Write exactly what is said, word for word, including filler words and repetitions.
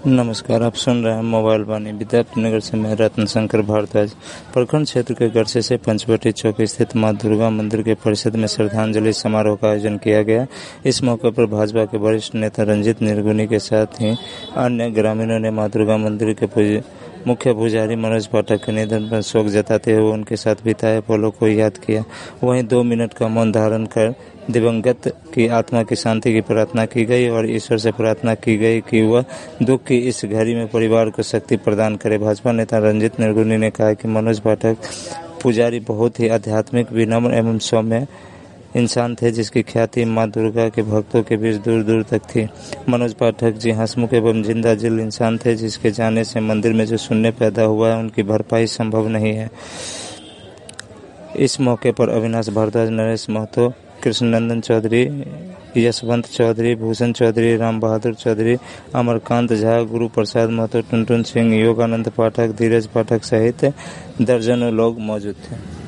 नमस्कार, आप सुन रहे हैं मोबाइल वाणी। विद्यापतिनगर से मैं रत्न शंकर भारद्वाज। प्रखंड क्षेत्र के गरसे से पंचवटी चौक स्थित मां दुर्गा मंदिर के परिसर में श्रद्धांजलि समारोह का आयोजन किया गया। इस मौके पर भाजपा के वरिष्ठ नेता रंजीत निर्गुणी के साथ ही अन्य ग्रामीणों ने मां दुर्गा मंदिर के मुख्य पुजारी मनोज पाठक के निधन पर शोक जताते हुए उनके साथ बिताए पलों को याद किया। वहीं दो मिनट का मौन धारण कर दिवंगत की आत्मा की शांति की प्रार्थना की गई और ईश्वर से प्रार्थना की गई कि वह दुख की इस घड़ी में परिवार को शक्ति प्रदान करे। भाजपा नेता रंजीत निर्गुणी ने कहा कि मनोज पाठक पुजारी बहुत ही आध्यात्मिक, विनम्र एवं सौम्य इंसान थे, जिसकी ख्याति मां दुर्गा के भक्तों के बीच दूर दूर तक थी। मनोज पाठक जी हंसमुख एवं जिंदा दिल इंसान थे, जिसके जाने से मंदिर में जो शून्य पैदा हुआ है उनकी भरपाई संभव नहीं है। इस मौके पर अविनाश भारद्वाज, नरेश महतो, कृष्णनंदन चौधरी, यशवंत चौधरी, भूषण चौधरी, राम बहादुर चौधरी, अमरकांत झा, गुरु प्रसाद महतो, टुनटुन सिंह, योगानंद पाठक, धीरज पाठक सहित दर्जनों लोग मौजूद थे।